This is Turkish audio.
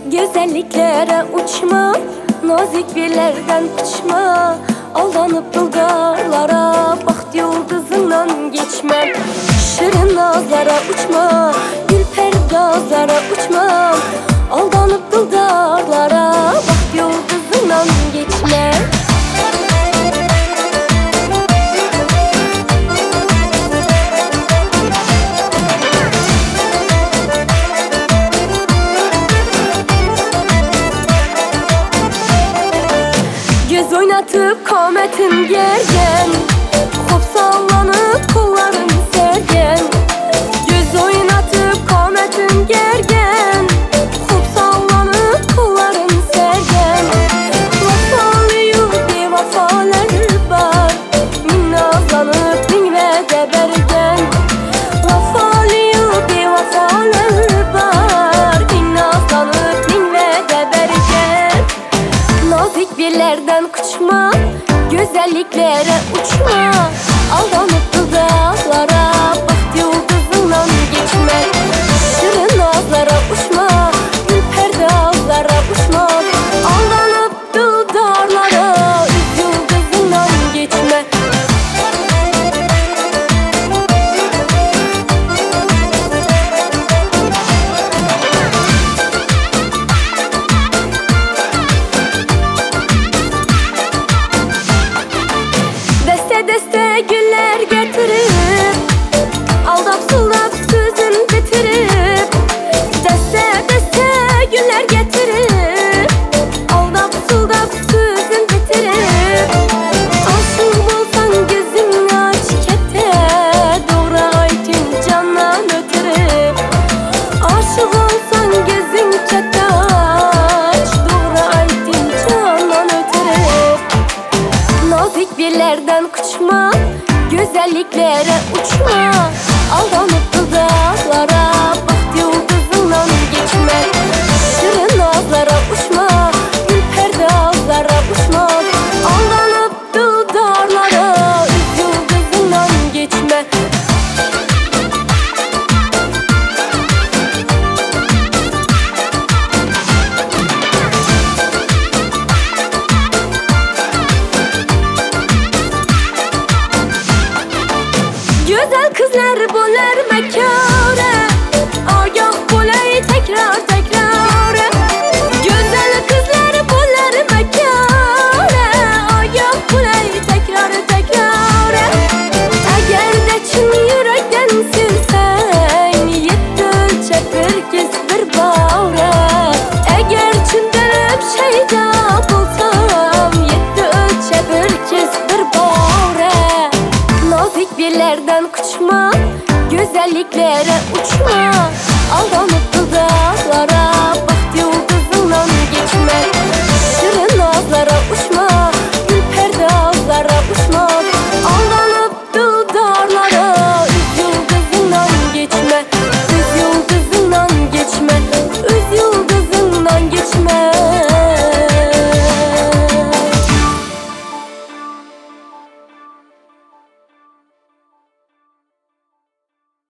Güzelliklere uçma, nazik birlerden uçma. Aldanıp dıldarlara, baxt yıldızından geçme. Şirin nazlara uçma, gül perdazlara uçma. Aldanıp dıldarlara, baxt yıldızından geçme. Göz oynatıp kametin gergen, hop sallanıp kolların sergen. Göz oynatıp kametin gergen, hop sallanıp kolların sergen. Vafalıyım bevafalar var, min nazlanıp min vədə bergen. Vafalıyım bevafalar var, min nazlanıp min vədə bergen. Nazik birlerden uçma, güzelliklere uçma. Aldanıp dudaklara, baxt yıldızından geçme. Şirin nazlara uçma, gül perdazlara uçma. Aldanıp dudaklara, üz yıldızından geçme. Deste güller getirip, aldap suldap sözün bitirip. Deste güller getirip, aldap suldap sözün bitirip. Aşık olsan gözün aç kete, doğru aytın candan ötürüp. Aşık olsan gözün kete aç, doğru aytın candan ötürüp. Nazik birlerden uçma, güzelliklere uçma. Aldanıp dudaklara, baxt yıldızından geçme. Şirin nazlara uçma, gül perdazlara uçma. Aldanıp dudaklara, üz yıldızından geçme. Güzel kızlar bolar mekâre, agah bolay tekrar tekrar. Güzel kızlar bolar mekâre, agah bolay tekrar tekrar. Eğer de çin yürekten sevsen, yetti ölçek bir kez bir bağre. Eğer çinden öp şeyda bulsam, yetti ölçek bir kez bir bağre. Nazik birlerden uçma, güzelliklere uçma.